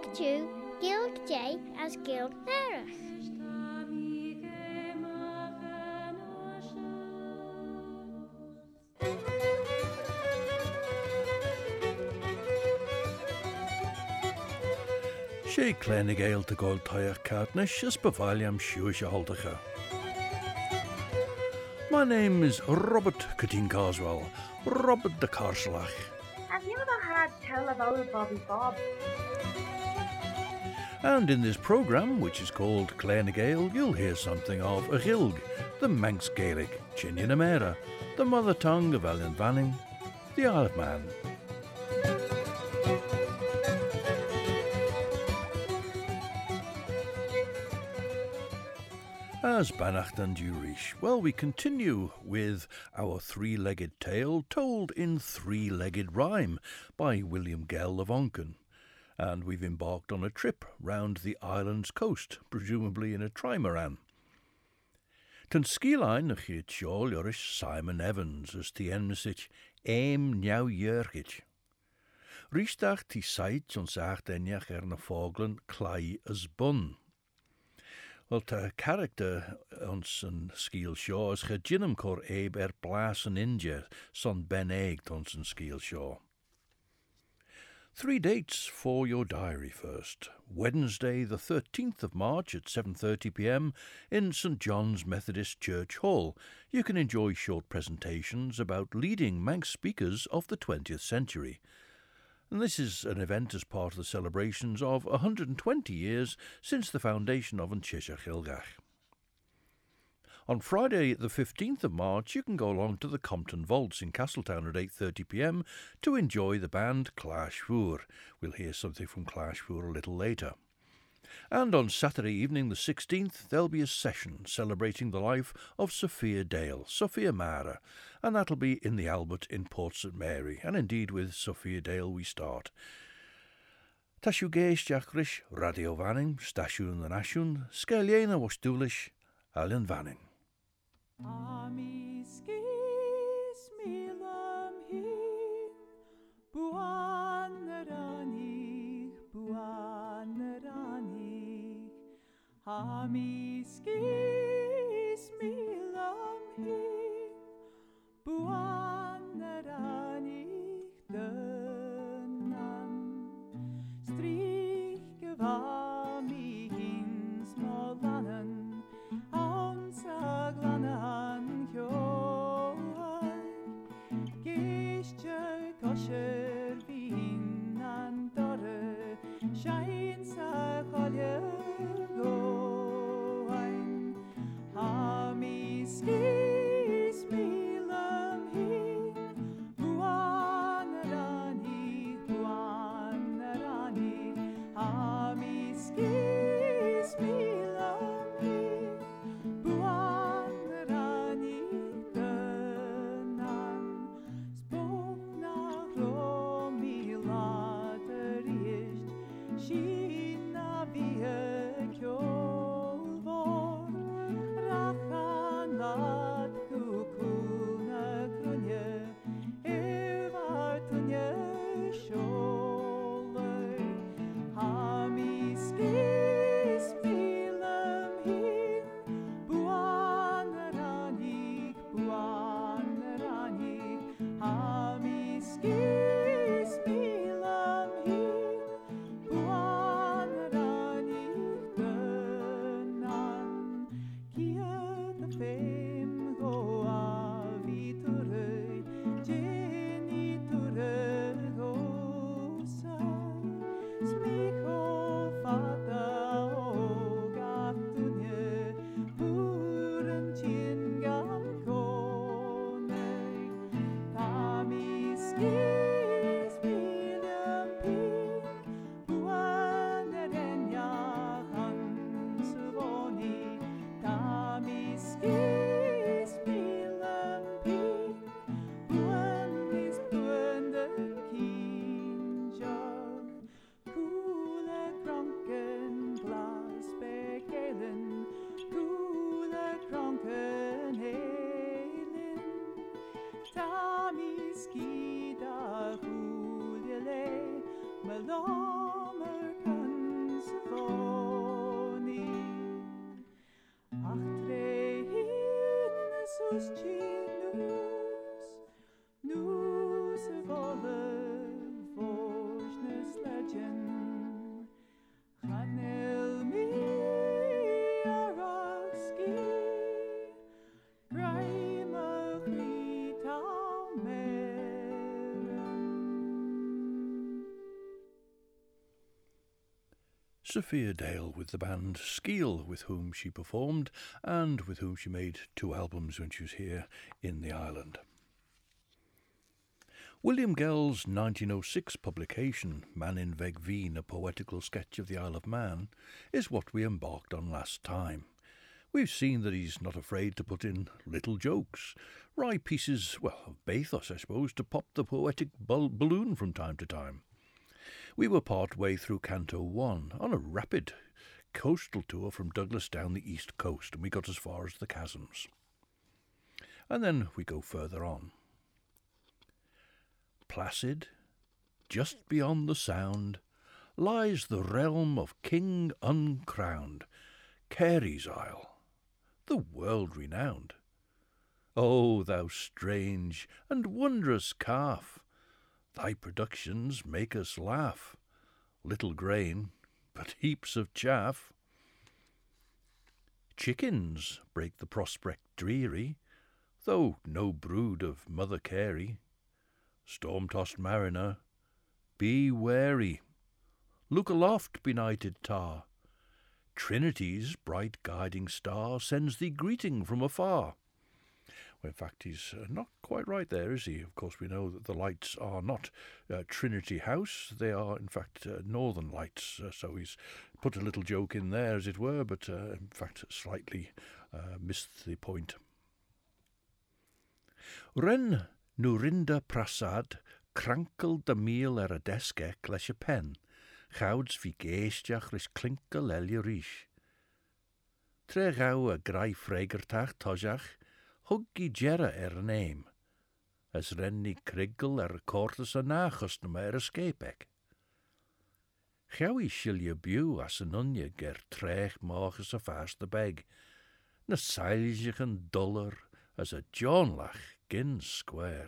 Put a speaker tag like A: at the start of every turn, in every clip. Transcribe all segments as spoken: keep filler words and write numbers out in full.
A: back to Guild J as Guild Nerach.
B: Sé Clénig Éil to Gáil Taoach Cartnish is Bavaliam Shuisha Haldacha. My name is Robert Cutting Carswell, Robert the Carslach.
C: Have you ever had tell of old Bobby Bob?
B: And in this programme, which is called Clénig Éil, you'll hear something of a Ghilg, the Manx Gaelic, Chinyanamera, the mother tongue of Ellen Vanning, the Isle of Man. As Bannacht and Durish, well, we continue with our three-legged tale told in three-legged rhyme by William Gell of Onken. And we've embarked on a trip round the island's coast, presumably in a trimaran. Tyn sgílain y chyd siol ywrish Simon Evans as ti enmysich eim niaw yrgich. Rhysdach ti sait ons acht eniach er na foglen clai as bun. Wel, ta character ons yn sgil sio is chydjinam cor eb er blas yn India, son ben egged ons yn sgil sio. Three dates for your diary first. Wednesday the thirteenth of March at seven thirty p m in St John's Methodist Church Hall. You can enjoy short presentations about leading Manx speakers of the twentieth century. And this is an event as part of the celebrations of one hundred twenty years since the foundation of An Cheshire Chilgach. On Friday the fifteenth of March you can go along to the Compton Vaults in Castletown at eight thirty p m to enjoy the band Clash Fúr. We'll hear something from Clash Fúr a little later. And on Saturday evening the sixteenth there'll be a session celebrating the life of Sophia Dale, Sophia Mara, and that'll be in the Albert in Port St Mary, and indeed with Sophia Dale we start. Tashu geis jachrish Radio Vanning, Stasiwn yn Asiwn, Sgeliena was dúlish, Allen Vanning.
D: Ami skis milam hin, buan ranig, buan ranig. Ami skis milam hin, buan ranig dønnan. Stryke var mi hin smålannen, Saglanan kjoi Gishtje kosher vinnan dore Shain sa chalje goin Hami skis milam hin Buan rani, buan rani Hami skis milam hin Buan rani dønnan Spåkna romi laterist Skina vie kjolvor Rachan lat kukuna krunje Evar tunje kjoler Hami skis milam hin Buan ranig, buan ranig Hami skis milam hin Buan ranig dønnan Kia the fame go avi turøy Jenny turøy gosa Smiko fata og aftunje Puren tjengam konøy Tami skis milam pin Buan renja hans voni Tami skis milam pin Buan is buende kinjag Kule kranken glas begelen Kule kranken helen Tami skida hulele Malamer kan Nus chinus, nus volle voșnes legend. Chanel mi aralski, graima grita meren.
B: Sophia Dale with the band Skeel, with whom she performed and with whom she made two albums when she was here in the island. William Gell's nineteen oh six publication, Man in Veg Veen, A Poetical Sketch of the Isle of Man, is what we embarked on last time. We've seen that he's not afraid to put in little jokes, wry pieces, well, of bathos, I suppose, to pop the poetic bal- balloon from time to time. We were part way through Canto one, on a rapid coastal tour from Douglas down the east coast, and we got as far as the chasms. And then we go further on. Placid, just beyond the sound, lies the realm of King Uncrowned, Carey's Isle, the world renowned. O thou strange and wondrous calf, thy productions make us laugh. Little grain, but heaps of chaff. Chickens break the prospect dreary, though no brood of Mother Carey. Storm-tossed mariner, be wary. Look aloft, benighted tar. Trinity's bright guiding star sends thee greeting from afar. Well, in fact, he's uh, not quite right there, is he? Of course, we know that the lights are not uh, Trinity House. They are, in fact, uh, Northern Lights. Uh, so he's put a little joke in there, as it were, but uh, in fact, slightly uh, missed the point. Ren Nurinda Prasad crankel de mil er a deskek leis a pen, chawds fi geestiach ris clinkel elia rish. Tre gau a grai fregertach tojach, huggi gera er an aim, as renni krigel er a cortus a nachos na mer a scapek. Chawi shilja bew as an unja ger trech machas a fast the beg, na seiljich an duller as a johnlach gin square.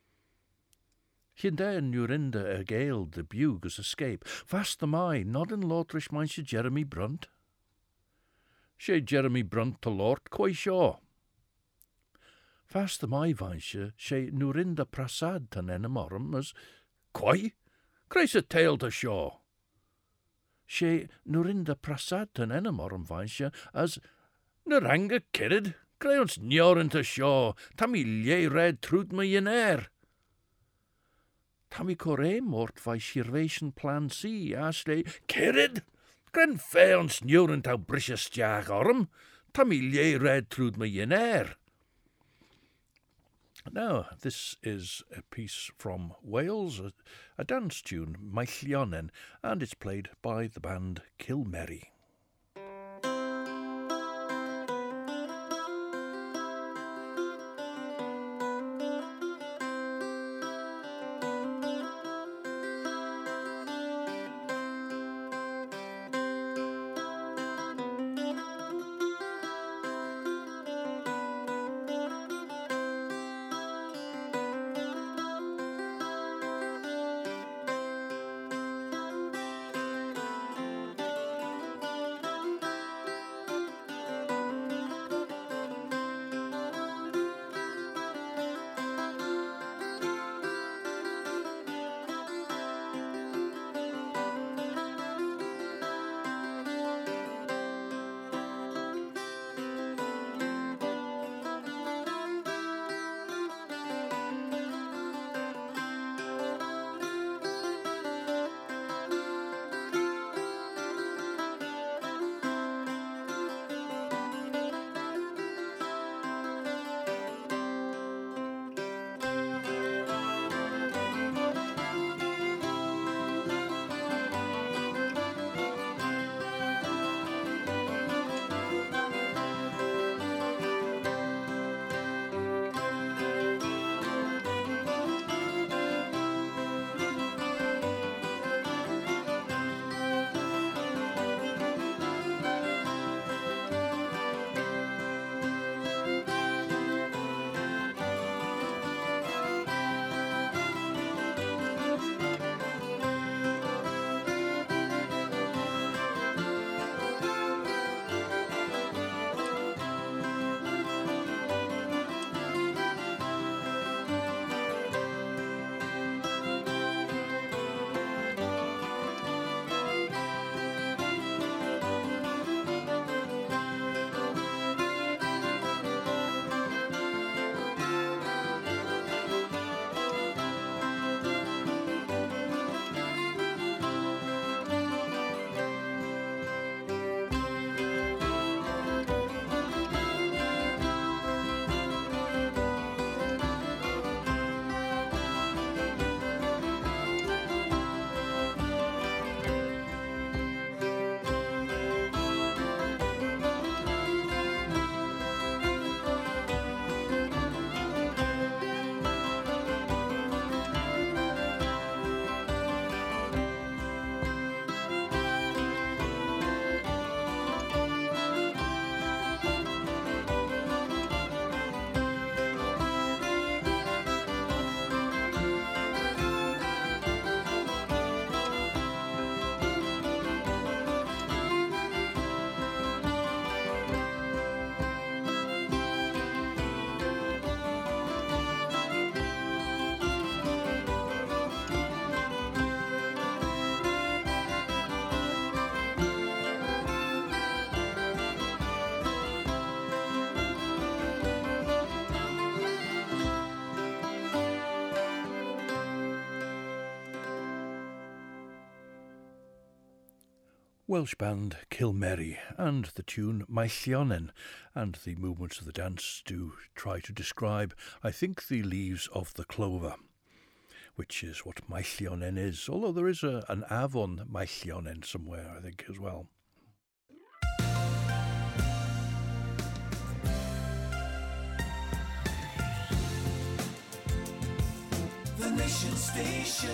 B: Hinde en Nurinda er gale the bugus escape, fast the mai, nod in Lotrish minesje Jeremy Brunt. She Jeremy Brunt to Lord quai shaw. Fast the mai vinesje, she Nurinda Prasad tan enamorum as quai, grace a tail to shaw. She Nurinda Prasad tan enamorum vinesje as Naranga kirid, Greuns njoren to shaw, tammy lie red trud me in air. Tammy corre mort vai shirvation plan C, asle kirid, gren feons njoren to brishes jaag orm, tammy lie red trud me in air. Now, this is a piece from Wales, a, a dance tune, Maillionen, and it's played by the band Kilmerry. Welsh band Kilmerry and the tune Maillionen, and the movements of the dance do try to describe, I think, the leaves of the clover, which is what Maillionen is, although there is a, an Avon Maillionen somewhere, I think, as well.
E: The Nation Station,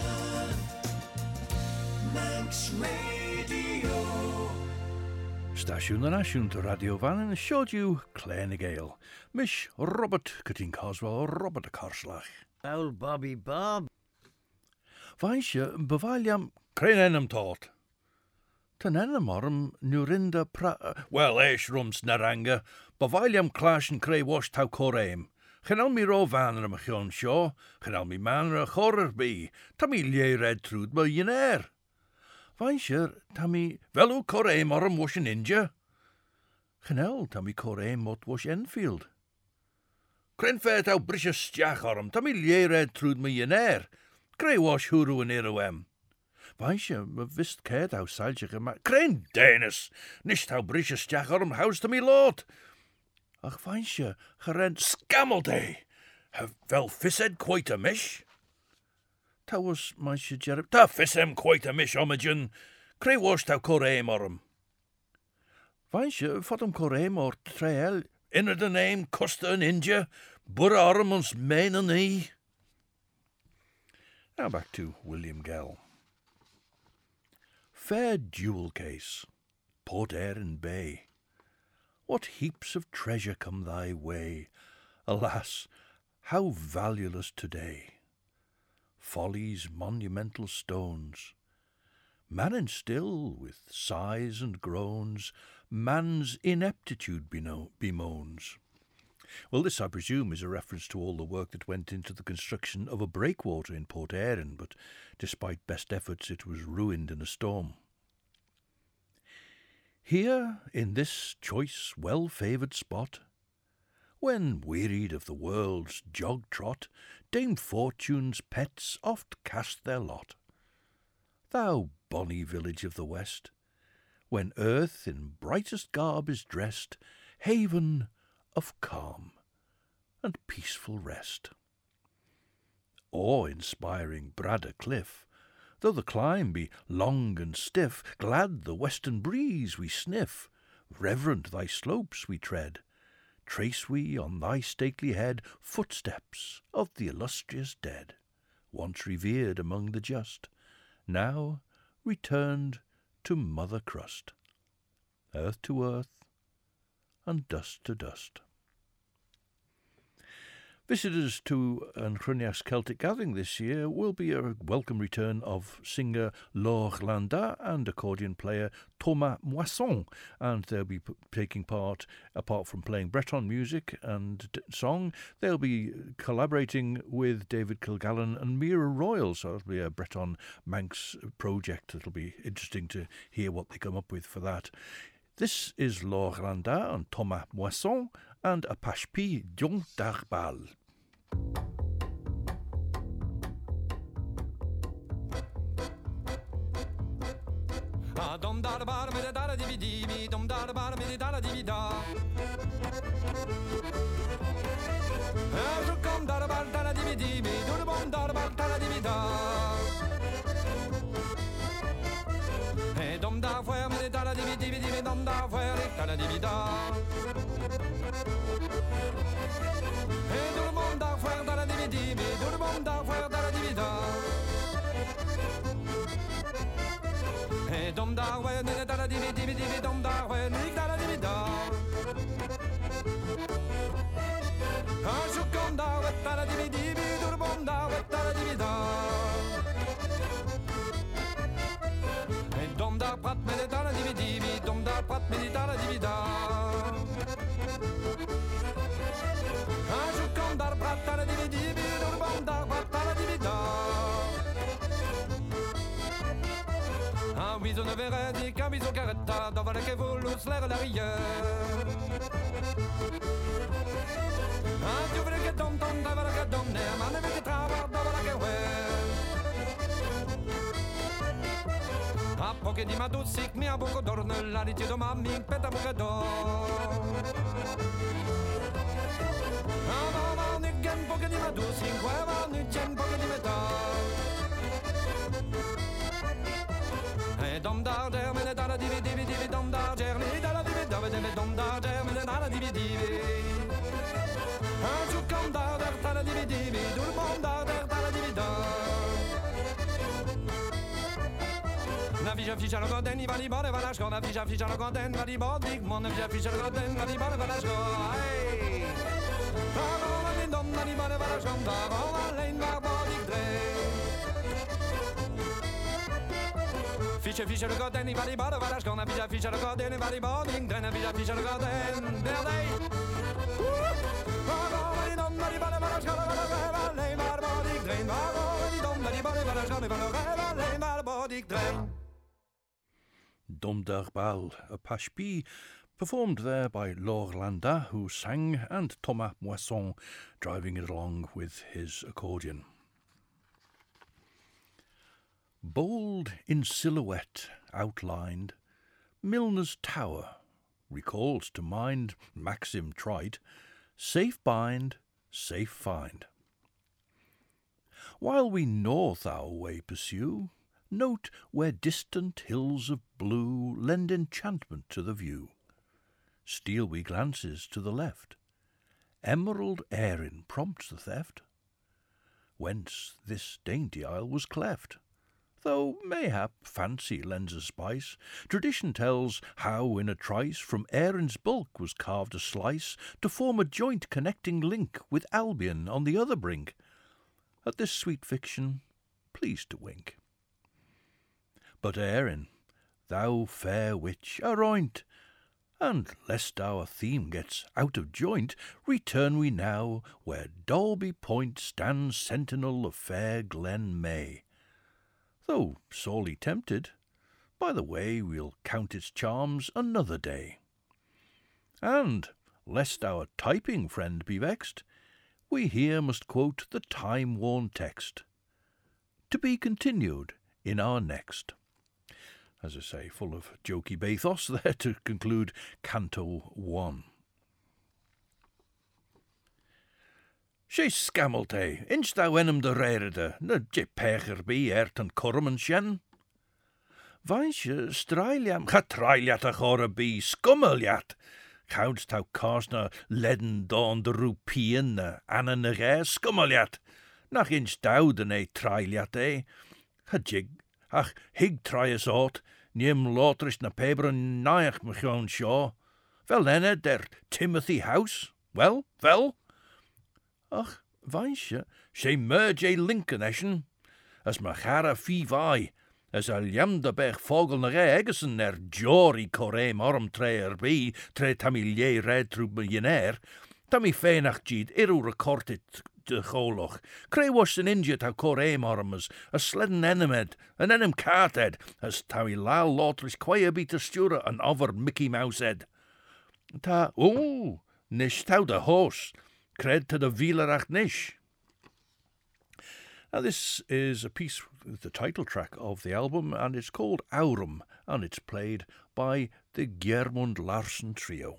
E: Manx Radio.
B: Stasiwn na nasiwn to Radio Van and showed you Clare Gale. Mish Robert Cutting Coswell, Robert Corslach.
F: Old Bobby Bob.
B: Vaisje bevaliam Crenenum taught. Tenenum orum nurinda pra. Well, eish rums naranga. Bevaliam clash and cray wash tau coreim. Chanel mi ro vaner am chion shaw. Chanel mi manra horror be. Tammy lay red trud millionaire. Vaisje tammy velu coreim orum wash an inja. Chanel tammy coreim mot wash Enfield. Crenfet au brisha stjach orum. Tammy lay red trud millionaire. Grey wash huru and iruem. Vaisje, me vist cared how saljig ma. Cren Dennis. Nisht how brisha stjach orum house to me lord. Ach vaisje, gerend scammelday. Have vel fissed quite a mish. Ta was my jerib. Ta fissem quite a mish, omagen. Grey wash tau coreim orum. Vaisje, fodum coreim or trael. Inner the name, costa and inja. Burra orum ons main and e. Now back to William Gell. Fair jewel case, Port Erin Bay, what heaps of treasure come thy way, alas, how valueless today. Folly's monumental stones, man still with sighs and groans, man's ineptitude beno- bemoans. Well, this, I presume, is a reference to all the work that went into the construction of a breakwater in Port Erin, but despite best efforts, it was ruined in a storm. Here, in this choice, well-favoured spot, when wearied of the world's jog-trot, Dame Fortune's pets oft cast their lot. Thou bonny village of the west, when earth in brightest garb is dressed, haven of calm and peaceful rest. Awe-inspiring Bradder Cliff, though the climb be long and stiff, glad the western breeze we sniff, reverent thy slopes we tread, trace we on thy stately head footsteps of the illustrious dead, once revered among the just, now returned to mother crust, earth to earth, and dust to dust. Visitors to Anchrynias Celtic Gathering this year will be a welcome return of singer Laure Landa and accordion player Thomas Moisson, and they'll be p- taking part, apart from playing Breton music and d- song, they'll be collaborating with David Kilgallen and Mira Royal, so it'll be a Breton Manx project. It'll be interesting to hear what they come up with for that. This is Laure Landa and Thomas Moisson and a Pashpi Dion Darbal.
G: Ah, dum da da ba da da da di di di dum da da ba da da da di da. Ah, so come da da ba da da di di di do the bum da da ba da da di da. Hey, dum da fire me da da di di di dum da fire da da di da. Hey, do the bum da fire da da di di do the bum da fire da da di da. Hey, dum da fire da da di di di dum da fire da da di da. Ah, so come da da da di di do the bum da da da di da. Dom da prat me de da di di di dom da prat me de da di da. Ah, je kom da prat da di di di dom bom da prat da di da. Ah, oui, on avait dit qu'un bison caretta dans la que vous l'air l'arrière. Ah, tu veux que dom dom da que dom ne man ne que trava da que ouais. Ah, poche di madussic, mia buco d'orno, la ritido mammi, peta buca d'or. Ama nu gen poche di madussic, queva nu gen poche di metal. E dom dar der, me ne dala divi divi divi dom dar der, me dala divi dove deve dom dar der, me ne dala divi divi. Un giù com dar der, dala divi divi, dur bom dar der, dala divi dar. Na vija ficha no goden, i vali bore valaško, na vija ficha no goden, vali bodik, mon na vija ficha no goden, vali bore valaško, hey. Varo vali dom, vali bore valaško, varo alleen waar bodik dree. Ficha ficha no goden, i vali bore valaško, na vija ficha no goden, vali bodik dree, na vija ficha no goden, berdej. Varo vali dom, vali bore valaško, varo alleen waar bodik dree, varo vali dom, vali bore valaško, varo alleen waar bodik dree.
B: Dom Dar Bal, a pashpi, performed there by Laure Landin, who sang, and Thomas Moisson driving it along with his accordion. Bold in silhouette outlined, Milner's Tower recalls to mind maxim trite, safe bind, safe find. While we north our way pursue, note where distant hills of blue lend enchantment to the view. Steal we glances to the left. Emerald Erin prompts the theft. Whence this dainty isle was cleft. Though mayhap fancy lends a spice, tradition tells how in a trice from Erin's bulk was carved a slice to form a joint connecting link with Albion on the other brink. At this sweet fiction, please to wink. But Erin, thou fair witch, aroint, and lest our theme gets out of joint, return we now where Dalby Point stands sentinel of fair Glen May. Though sorely tempted, by the way we'll count its charms another day. And, lest our typing friend be vexed, we here must quote the time-worn text. To be continued in our next. As I say, full of jokey bathos there to conclude Canto one. She scamelte, inch thou enum de rerede, na je pecher bi ert an corman shen. Vaisje strailiam, cha trailiat a chora bi, scummeliat. Counts thou carsna ledden dawn de rupian na anna na gare, scummeliat. Nach inch thou de ne trailiat e. Ha jig. Ach, hig trias ought, niem lotrish na pebron naich machon shaw. Vel enne der Timothy House? Well, vel? Ach, weisje, she merge e Lincoln eschen, as machara fi vai, as a liamda bech fogel na re eggesen er jory corem orm tre er bi, tre tamilje red trub millionaire, tami fenach jid iru recortit de choloch. Cray was an injit how corem ormas, a sledden enemed, an enem carted, as tawi lal lotrish quaya bita stura an over Mickey Mouse head. Ta, oh, nish tau de horse, cred to the Wielerach nish. Now this is a piece with the title track of the album, and it's called Aurum, and it's played by the Gjermund Larsen Trio.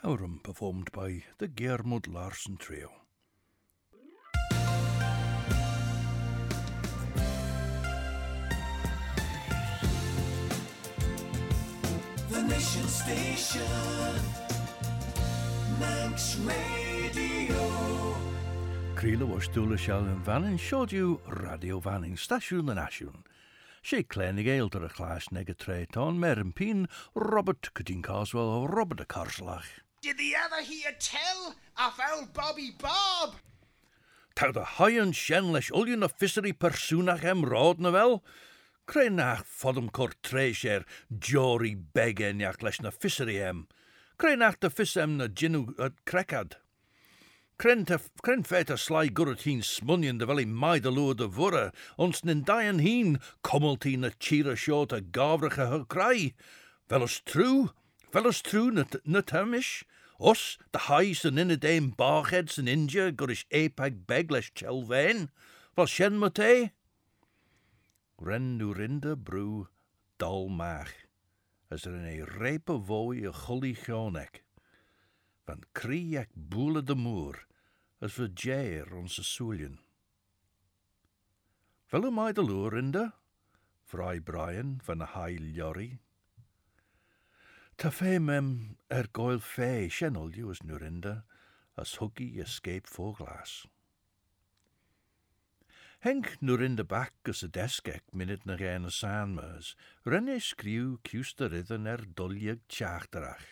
B: Aurum, performed by the Geirmod Larsen Trio.
E: The Nation Station, Manx Radio.
B: Creela was Dula Shalin Vannin showed you Radio Vanning Station and Ashun. She Clennig Ale to the class Negatreton, Merin Peen, Robert Cutting Carswell, Robert de Carslach.
H: Did the ever hear tell of old Bobby Bob?
B: Tau the high and shenlish, ullion of fishery persoonach em rod novel. Creinach fodum cor treasure, jory begeniach lesh na fishery em. Creinach the fisem na ginu at crecad. Cren fet a sly gurrat heen smunion de veli maidalua de vurra, ons nin dian heen, commelty na chira short a gavracha her cry. Velos true, velos true na, na termish. Us, the highs and in a dame barheads and India, gurish apag beglesh chelvain. Val shen mate? Ren nurinda brew dol mach, as er in a rape of voy a chully chonek. Van kriak boele de moor, as ver jair on se soulien. Velle mij de loerinda, Fry Brian van a high lorry. Ta fe mem er goil fe shenol you as nurinda, as huggy escape for glass. Henk nurinda back as a deskek minute na rena sanmers, renne skriw kuster ridden er dullieg tjachterach.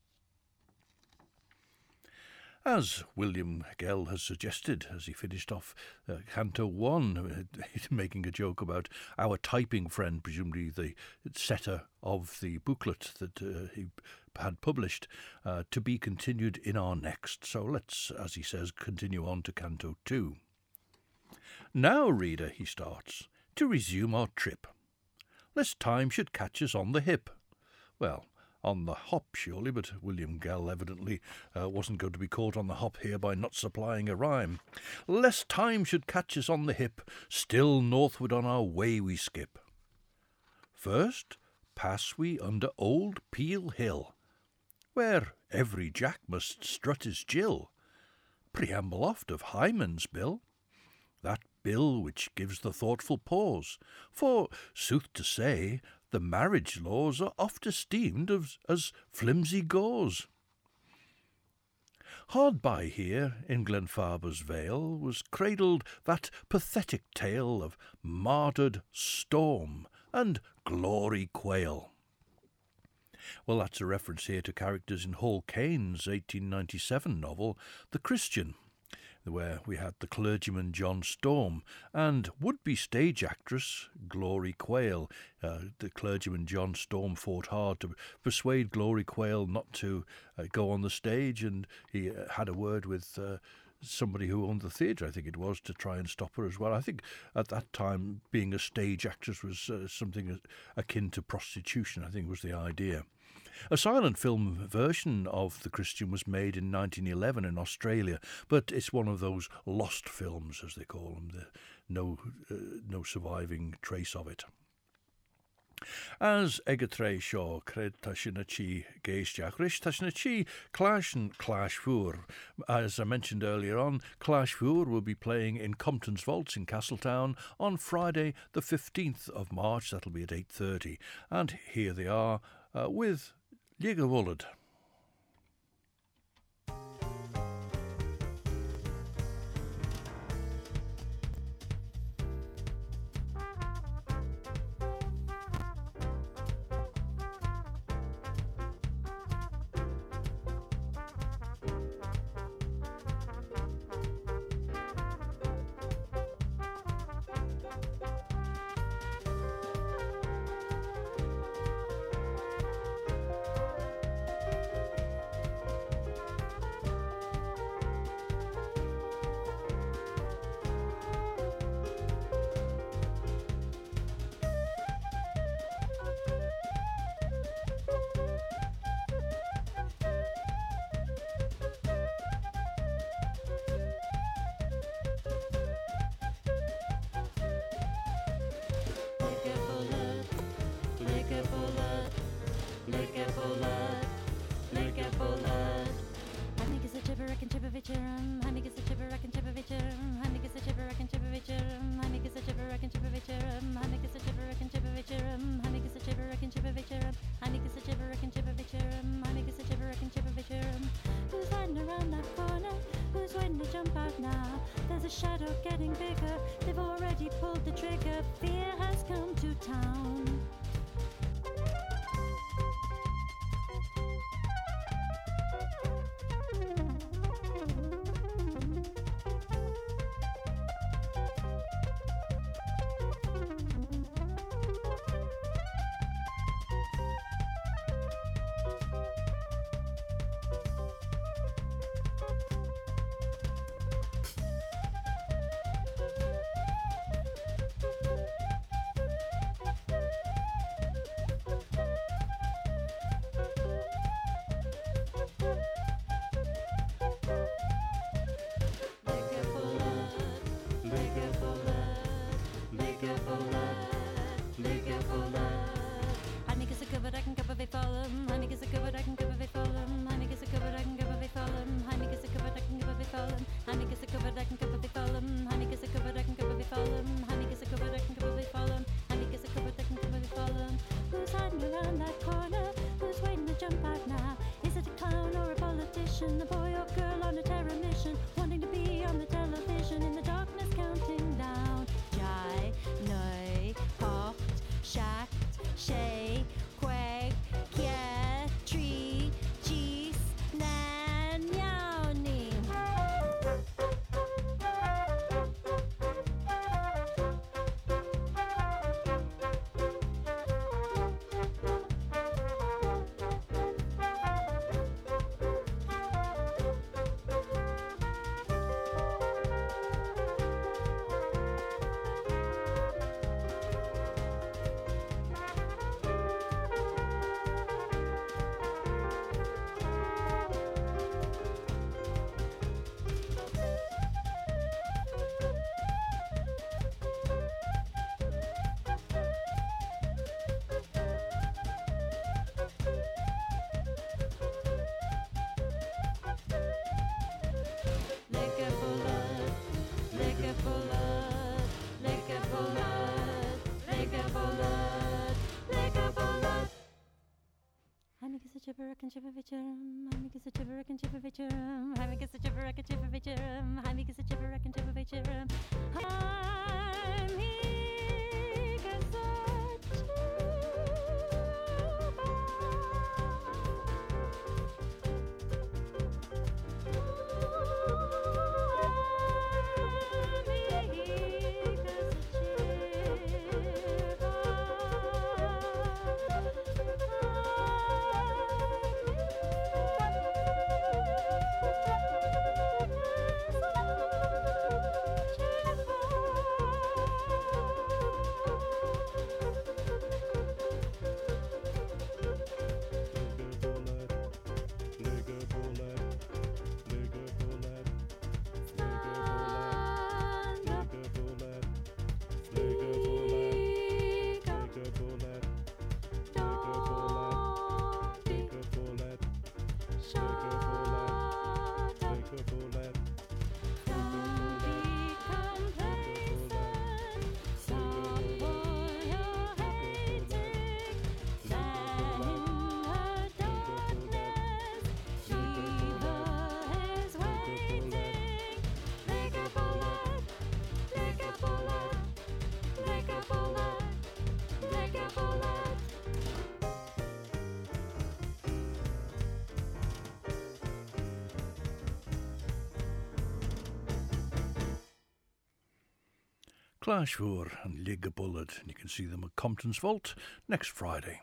B: As William Gell has suggested, as he finished off uh, Canto one, uh, making a joke about our typing friend, presumably the setter of the booklet that uh, he had published, uh, to be continued in our next. So let's, as he says, continue on to Canto two. Now, reader, he starts, to resume our trip. Lest time should catch us on the hip. Well, on the hop, surely, but William Gell evidently uh, wasn't going to be caught on the hop here by not supplying a rhyme. Lest time should catch us on the hip, still northward on our way we skip. First, pass we under old Peel Hill, where every Jack must strut his Jill. Preamble oft of Hyman's bill, that bill which gives the thoughtful pause, for, sooth to say, the marriage laws are oft esteemed as, as flimsy gauze. Hard by here, in Glenfarber's Vale, was cradled that pathetic tale of martyred Storm and Glory Quail. Well, that's a reference here to characters in Hall Caine's eighteen ninety-seven novel, The Christian, where we had the clergyman John Storm and would-be stage actress Glory Quail. Uh, the clergyman John Storm fought hard to persuade Glory Quail not to uh, go on the stage, and he uh, had a word with uh, somebody who owned the theatre, I think it was, to try and stop her as well. I think at that time being a stage actress was uh, something akin to prostitution, I think was the idea. A silent film version of The Christian was made in nineteen eleven in Australia, but it's one of those lost films, as they call them. The, no, uh, no surviving trace of it. As Egertre Shaw cred Tashinachi Geisjach Rish Tashinachi Clash and Clash Four. As I mentioned earlier on, Clash Four will be playing in Compton's Vaults in Castletown on Friday the fifteenth of March. That'll be at eight thirty. And here they are uh, with Liga Wollard.
I: the shadow getting bigger. They've already pulled the trigger. Fear has come to town. Who's hiding around that corner? Who's waiting to jump out now? Is it a clown or a politician? A boy or girl on a terror mission, wanting to be on the television in the darkness, counting down. Jai, Noi, Hocht, Shacht, Shay, Quag, Kia, Tree, Jeez, Nan, Yowning. Chipperackin' chippervichurum, Hamigus a chipperackin' chippervichurum, Hamigus a chipperackin' chippervichurum, Hamigus a chipperackin' chippervichurum, Hamigus a
B: Clashford and Lig a Bullet, and you can see them at Compton's Vault next Friday.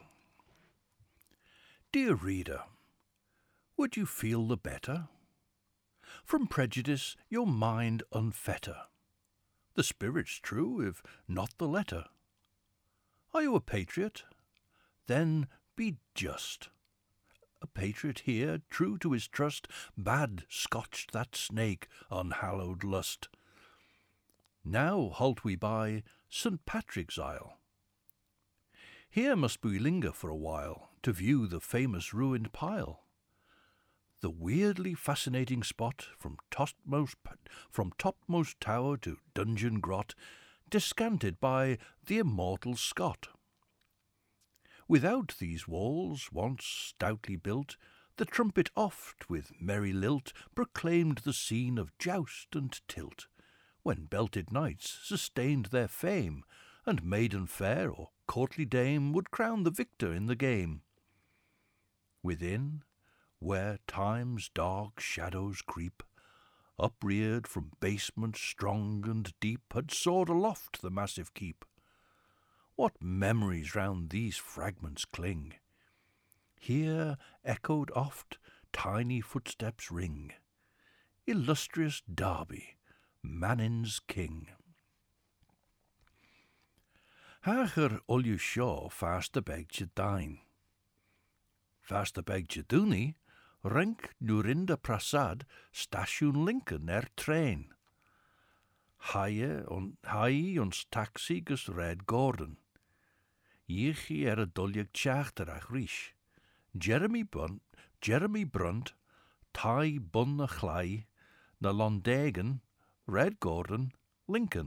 B: Dear reader, would you feel the better? From prejudice your mind unfetter. The spirit's true, if not the letter. Are you a patriot? Then be just. A patriot here, true to his trust, bad scotched that snake, unhallowed lust. Now halt we by Saint Patrick's Isle. Here must we linger for a while, to view the famous ruined pile. The weirdly fascinating spot, from topmost, from topmost tower to dungeon grot, descanted by the immortal Scott. Without these walls, once stoutly built, the trumpet oft with merry lilt proclaimed the scene of joust and tilt, when belted knights sustained their fame, and maiden fair or courtly dame would crown the victor in the game. Within, where time's dark shadows creep, upreared from basement strong and deep, had soared aloft the massive keep. What memories round these fragments cling! Here echoed oft tiny footsteps ring. Illustrious Derby, Mannin's king. Hager olju shaw faster begje dine. Faster begje dooney, Renk Nurinda Prasad, Station Lincoln er train. Haie on haie ons taxi gus Red Gordon. Yichi er a duljag tjachterach rish. Jeremy Brunt, Jeremy Brunt, Tai Bunna Chlai, na Londagen, Red Gordon, Lincoln.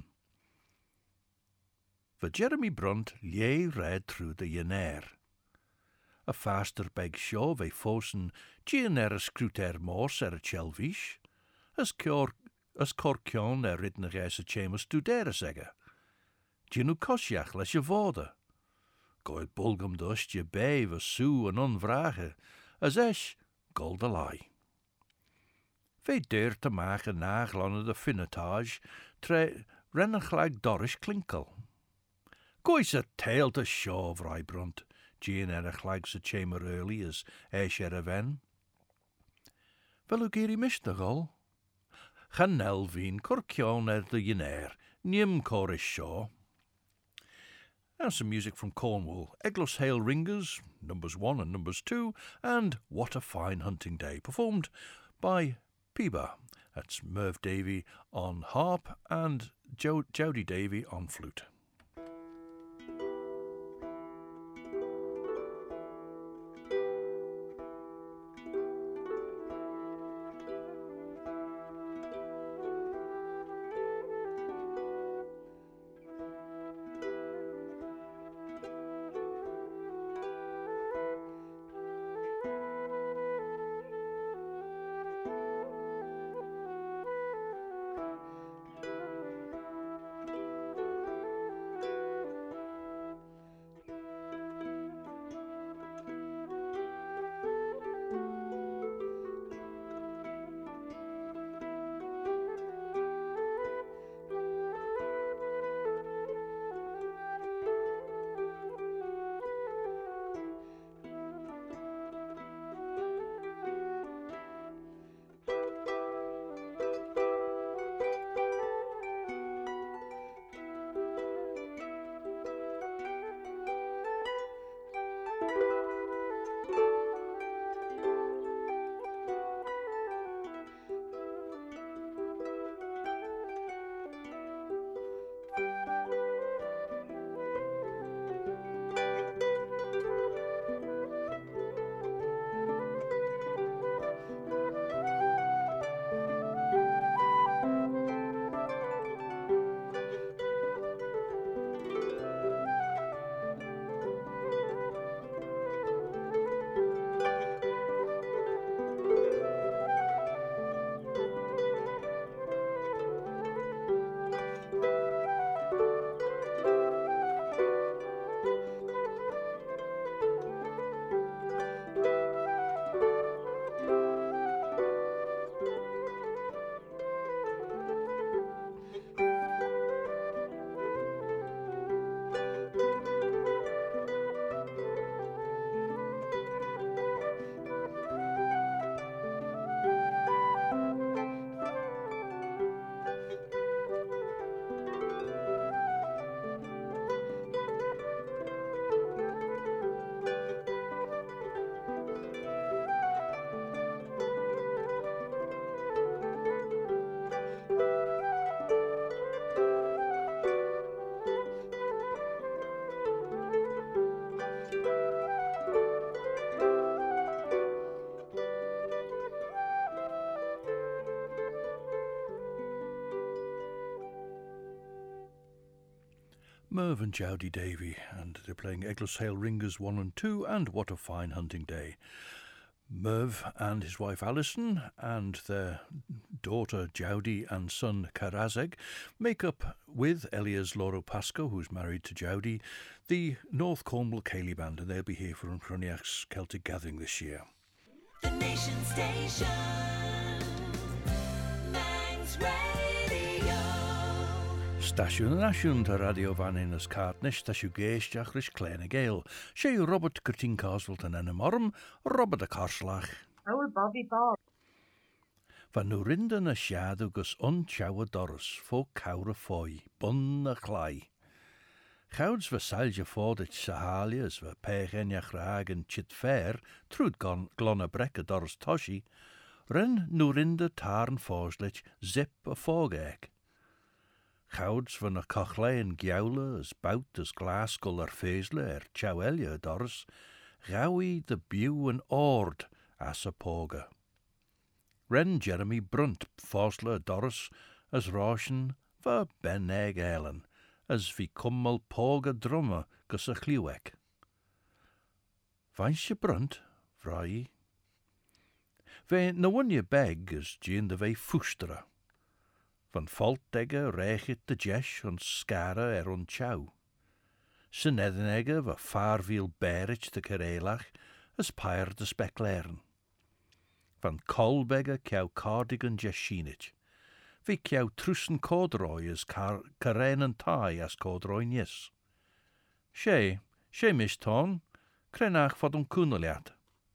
B: For Jeremy Brunt lie red through the Yenair. A faster beg shaw ve fosen Gian er a scrut er mors er a chelvish, as cor as corcion er ridden res a chamus studere segge. Ginu kosjach les je vode. Goid bulgum dust je bay was sue en onvrage, as esch gold a lie. Ve deur te maken nagel de finnetage, tre renniglijk dorish klinkel. Gois a tail to shaw vry brunt, Gian er a chlag sa chamber early as esch er a ven. Velu geri mishtagol. Chan nelveen corcion er de yenair, nim chorish shaw. Now some music from Cornwall, Eglos Hale Ringers, numbers one and numbers two, and What a Fine Hunting Day, performed by Peba. That's Merv Davey on harp and jo- Jody Davey on flute. Merv and Jowdy Davey, and they're playing Eglos Hale Ringers one and two, and What a Fine Hunting Day. Merv and his wife Alison and their daughter Jowdy and son Karazeg make up, with Elias Loro Pasco, who's married to Jowdy, the North Cornwall Ceilidh Band, and they'll be here for Croniach's Celtic Gathering this year.
E: The Nation Station, Manx Radio.
B: Stasiwn yn asiwn ta radio fan hyn ys cartnish stasiw geisdiach rys Clen y Gael. Se Robert Gertin Carswell yn enam orm, Robert y Carslach.
C: Owl Bobby Bob.
B: Van nhw rind yn y siadw gys on chaw y doros, fo cawr y ffoi, bun y chlai. Chawds fy salge fod eich sahalias fy pechen iach rhaag yn chit fair, trwyd glon y brec y doros tosi, ren nhw rind y tarn ffoslich zip y ffog eg. Chawds van y cochlai yn giawla as bout as glasgol ar ffeisle er chawelia doros, gawi the bew yn ord as y poga. Ren Jeremy Brunt ffosle doros as roshan fy beneg elen, as fi cwmmal poga drummer gys y chliwec. Faint si Brunt, frai. Fe nawynia beg as gyn dy fe ffwstra. Van faltega rechit de jesh on skara er on chow. Sy'n eddenega va farfiel berich de kerelach as pyr de spekleren. Van kolbega cew cardigan jeshinich. Fi cew trwsyn codroi as caren yn tai as codroi nis. She, she mis ton, crenach fod yn cwnoliad.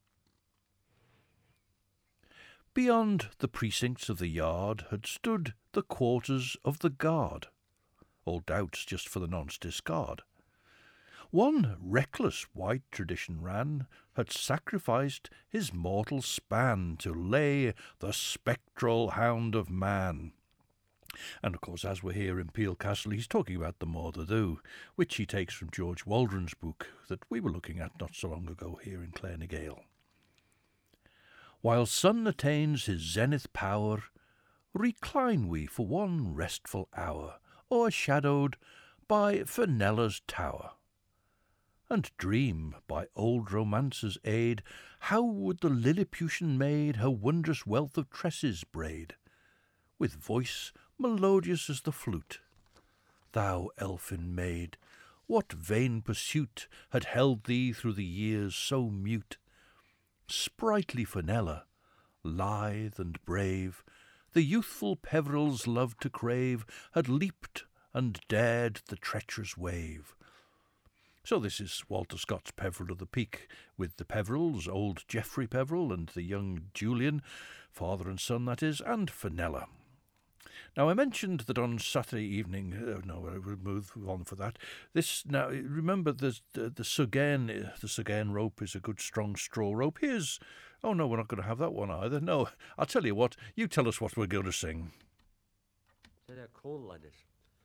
B: Beyond the precincts of the yard had stood the quarters of the guard. All doubts just for the nonce discard. One reckless white tradition ran, had sacrificed his mortal span to lay the spectral hound of man. And of course, as we're here in Peel Castle, he's talking about the More the Do, which he takes from George Waldron's book that we were looking at not so long ago here in Clen y Gael. While sun attains his zenith power, recline we for one restful hour, o'ershadowed by Fenella's tower, and dream by old romance's aid how would the Lilliputian maid her wondrous wealth of tresses braid, with voice melodious as the flute. Thou elfin maid, what vain pursuit had held thee through the years so mute? Sprightly Fenella, lithe and brave, the youthful Peverils loved to crave, had leaped and dared the treacherous wave. So this is Walter Scott's Peveril of the Peak, with the Peverils, old Geoffrey Peveril and the young Julian, father and son that is, and Fenella. Now, I mentioned that on Saturday evening, uh, no, I will move on for that. This, now, remember, the, the, the Sugain, the Sugain rope is a good strong straw rope. Here's, oh no, we're not going to have that one either. No, I'll tell you what, you tell us what we're going to sing.
J: They're cool, ladders.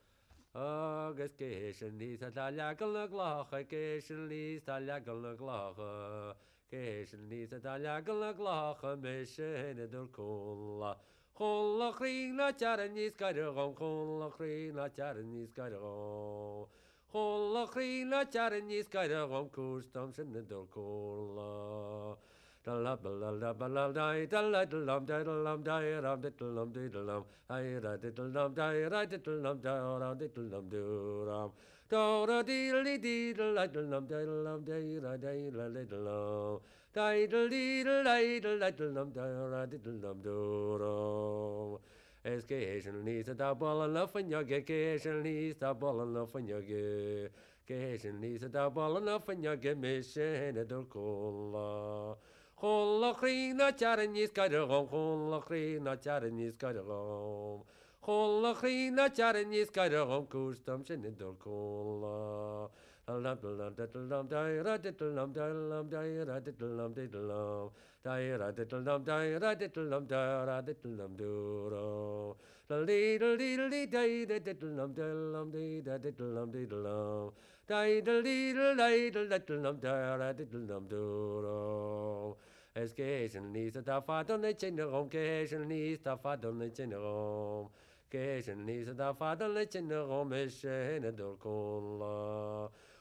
J: Agus céisian níos a leagal na glácha, céisian níos a leagal na glácha, céisian níos a leagal na glácha, me sin idir cúla. Chula chrí na tearan níos gaidirgóm, chula chrí na tearan níos gaidirgóm. Chula chrí na tearan níos gaidirgóm, cústam sin idir cúla. Dal-la-ba-la-la-ba-la-dai, dal-la-dal-lam, dal-lam, dai-ram, diddle-lam, diddle-lam, ai-ra, diddle-lam, dai-ra, diddle-lam, dai-ra, diddle-lam, do-ram. Do-ra-diddle-dee-diddle, diddle-lam, diddle-lam, dai-ra, dai-ra, diddle-lam. Diddle-diddle-diddle, diddle-lam, dai-ra, diddle-lam, do-ram. Escation needs a double and love when you get cation needs double and love when you get cation needs a double and love when you get mission at the cola. Chula chrí na tearan níos gaidirgóm, chula chrí na tearan níos gaidirgóm. Chula chrí na tearan níos gaidirgóm, cústam sin idir cúla. Dal-lam, diddle-lam, dai-ra, diddle-lam, dai-lam, dai-ra, diddle-lam, diddle-lam. Dai-ra, diddle-lam, dai-ra, diddle-lam, dai-ra, diddle-lam, do-ram. Dal-dee-dal-dee-dal-dee, dai-da, diddle-lam, diddle-lam, dee-da, diddle-lam, diddle-lam. Dai-dal-dee-dal-dee-dal, diddle-lam, dai-ra, diddle-lam, do-ram. Escation níos a da fadon na chinneróm, cation níos da fadon na chinneróm. Cation níos a da fadon na chinneróm, is sin idir cúla.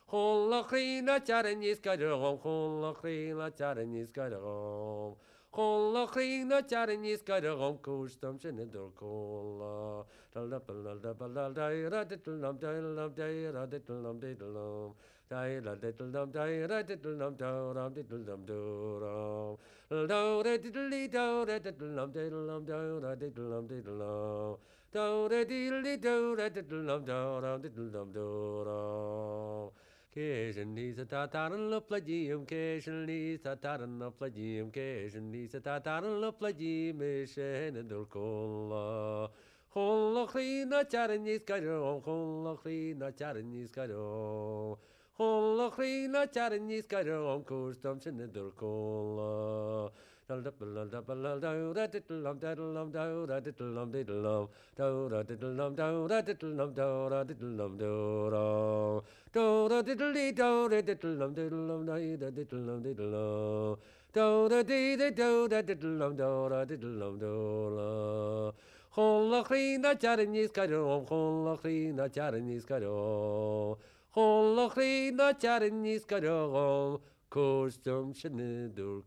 J: Chonlachina Charanis Gadom, Chonlachina Charanis Gadom. Chonlachina Charanis Gadom, Kustam Shinidor Kola. Dalapalapalal, Raditlam, Dalam, Raditlam, Diddlam. Dila diddlam, dira diddlam, doram, diddlam, doram. Dora diddly, dora diddlam, diddlam, dora diddlam, diddlam. Dora diddly, dora diddlam, doram, diddlam, doram. Occasionally, a tataran of plagium, occasionally, a tataran of plagium, occasionally, a tataran of plagium, mission and dorcola. Holochrina charanis caro, holochrina charanis caro. Holochrina charanis caro, custom sinidur cola. Diddlum, diddlum, diddlum, dora diddlum, diddlum, dora diddlum, dora diddlum, dora diddlum, dora. Dora diddly, dora diddlum, diddlum, dora diddlum, diddlum. Dora dee dora diddlum, dora diddlum, dora. Holochrina charanis caro, holochrina charanis caro. Holochrina charanis caro. Custom Shinidur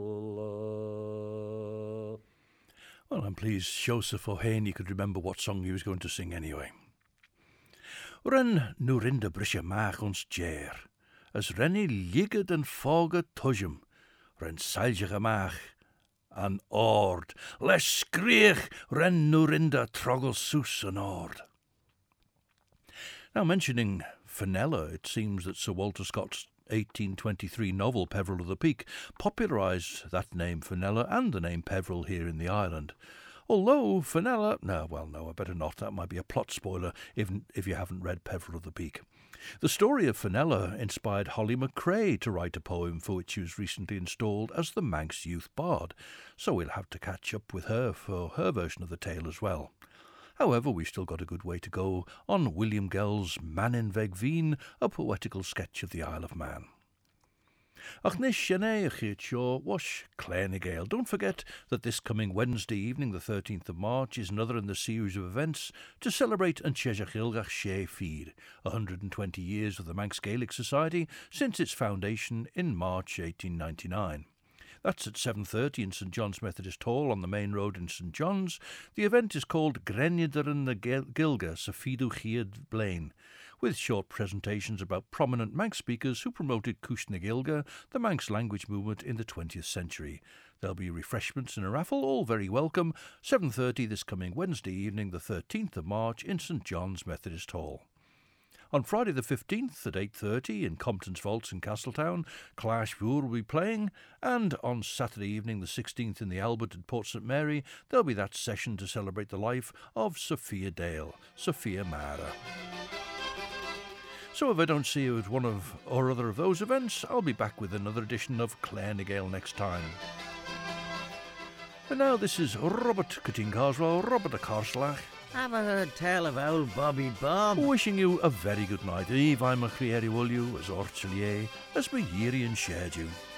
J: Cola.
B: Well, I'm pleased Joseph O'Haney could remember what song he was going to sing anyway. Ren Nurinda Brisha Mach ons Jer, as Renny Ligged and Fogget Tujum, Ren Saljige Mach an Ord, Les Skreech Ren Nurinda Troggle Soos an Ord. Now, mentioning Fenella, it seems that Sir Walter Scott's eighteen twenty-three novel Peveril of the Peak popularised that name Fenella and the name Peveril here in the island. Although Fenella, no, well, no, I better not. That might be a plot spoiler if, if you haven't read Peveril of the Peak. The story of Fenella inspired Holly McRae to write a poem for which she was recently installed as the Manx Youth Bard, so we'll have to catch up with her for her version of the tale as well. However, we've still got a good way to go on William Gell's Man in Veg Veen, a poetical sketch of the Isle of Man. Ach nis shene seo wash Clarnigale. Don't forget that this coming Wednesday evening, the thirteenth of March, is another in the series of events to celebrate an Cheshachilgach Shea Feed, one hundred twenty years of the Manx Gaelic Society since its foundation in March eighteen ninety-nine. That's at seven thirty in St John's Methodist Hall on the main road in St John's. The event is called Grenadarin na Gilga sa Fidu Chiad Blaine, with short presentations about prominent Manx speakers who promoted Cush na Gilga, the Manx language movement in the twentieth century. There'll be refreshments and a raffle, all very welcome, seven thirty this coming Wednesday evening, the thirteenth of March in St John's Methodist Hall. On Friday the fifteenth at eight thirty in Compton's Vaults in Castletown, Clash Bhur will be playing, and on Saturday evening the sixteenth in the Albert at Port St Mary, there'll be that session to celebrate the life of Sophia Dale, Sophia Mara. So if I don't see you at one of or other of those events, I'll be back with another edition of Clarnigale next time. And now this is Robert Cutting Carswell, Robert a Carslach.
F: Have I heard tell of old Bobby Bob?
B: Wishing you a very good night. Eve, I'm a Crieri Wullu, as Orchelier, as my Yiri and Sherju.